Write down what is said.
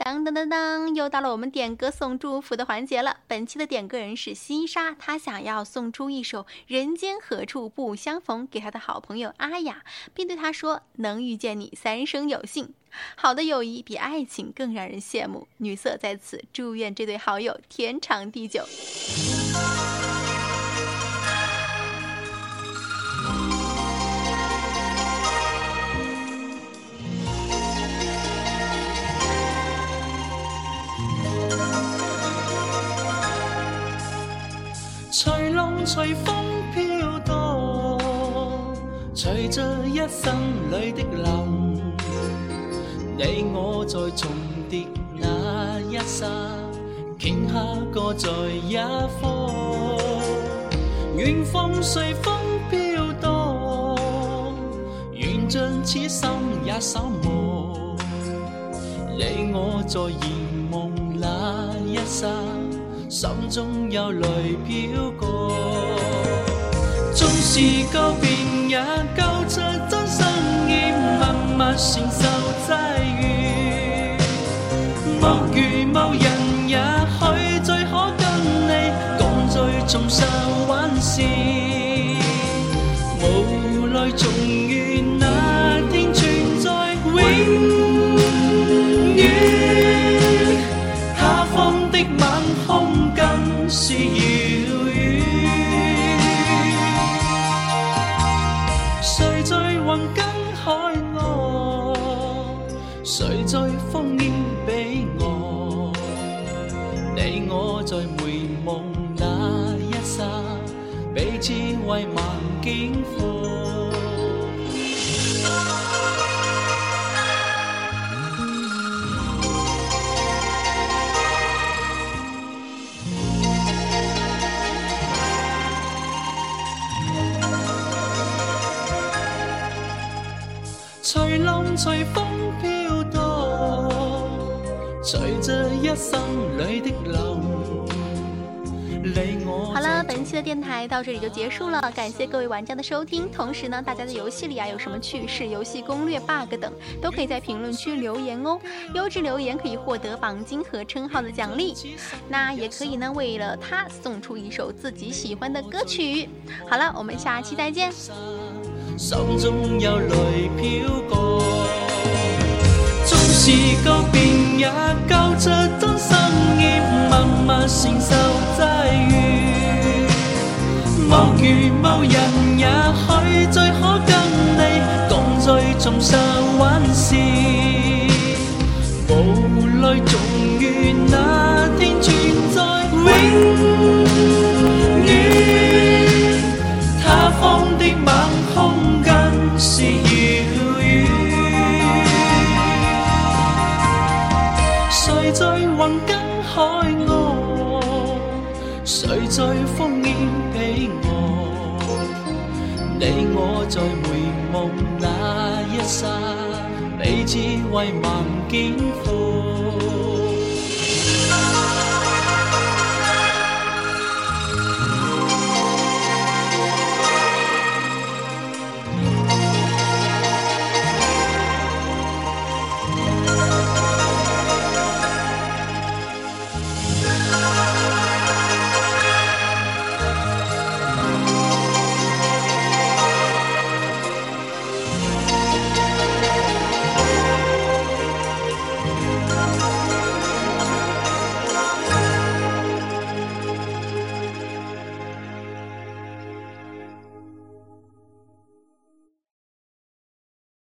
当当当当，又到了我们点歌送祝福的环节了。本期的点歌人是西沙，他想要送出一首《人间何处不相逢》给他的好朋友阿雅，并对他说：能遇见你，三生有幸。好的友谊比爱情更让人羡慕。女色在此祝愿这对好友天长地久。 隨浪隨風飄蕩，隨着一生裏的流，你我在重疊那一剎，頃刻各在一方。遠方隨風飄蕩，緣盡此生也守望。你我在凝夢那一剎，心中有淚飄過，縱是告別也交出真心意，默默承受際遇。莫如某人也許最可跟你共聚重拾往事，無淚重願那天存在永遠。他方的晚空更是遙遠，誰在雲間海岸，誰在烽煙彼岸，你我在回夢那一剎，彼此為萬景況。隨浪隨風飄蕩，隨着一生裏的流。 好了，本期的电台到这里就结束了，感谢各位玩家的收听。同时呢，大家在游戏里有什么趣事、游戏攻略、bug 等，都可以在评论区留言哦。优质留言可以获得榜金和称号的奖励，那也可以呢为了他送出一首自己喜欢的歌曲。好了，我们下期再见。 心中有淚飄過，縱是告別也交出真心意，默默承受際遇。莫如某人也許最可跟你共聚重拾往事，無淚重願那天存在永遠。他方的晚空更是遙遠，誰在雲間海岸，誰在烽煙彼岸，你我在回夢那一剎，彼此為萬景況。